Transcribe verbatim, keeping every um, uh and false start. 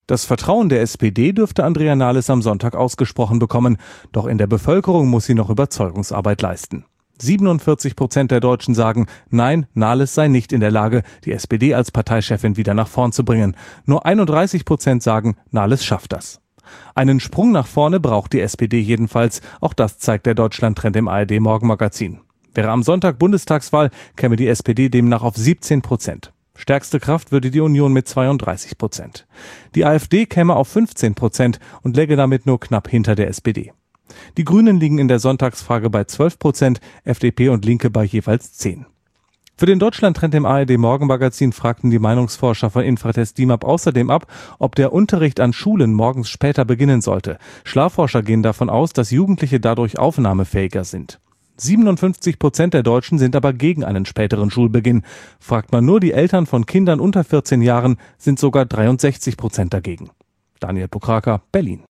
Das Vertrauen der S P D dürfte Andrea Nahles am Sonntag ausgesprochen bekommen. Doch in der Bevölkerung muss sie noch Überzeugungsarbeit leisten. siebenundvierzig Prozent der Deutschen sagen, nein, Nahles sei nicht in der Lage, die S P D als Parteichefin wieder nach vorn zu bringen. Nur einunddreißig Prozent sagen, Nahles schafft das. Einen Sprung nach vorne braucht die S P D jedenfalls. Auch das zeigt der Deutschland-Trend im A R D-Morgenmagazin. Wäre am Sonntag Bundestagswahl, käme die S P D demnach auf siebzehn Prozent. Stärkste Kraft würde die Union mit zweiunddreißig Prozent. Die AfD käme auf fünfzehn Prozent und läge damit nur knapp hinter der S P D. Die Grünen liegen in der Sonntagsfrage bei zwölf Prozent, F D P und Linke bei jeweils zehn. Für den Deutschland-Trend im A R D-Morgenmagazin fragten die Meinungsforscher von Infratest D I M A P außerdem ab, ob der Unterricht an Schulen morgens später beginnen sollte. Schlafforscher gehen davon aus, dass Jugendliche dadurch aufnahmefähiger sind. siebenundfünfzig Prozent der Deutschen sind aber gegen einen späteren Schulbeginn. Fragt man nur die Eltern von Kindern unter vierzehn Jahren, sind sogar dreiundsechzig Prozent dagegen. Daniel Pokraka, Berlin.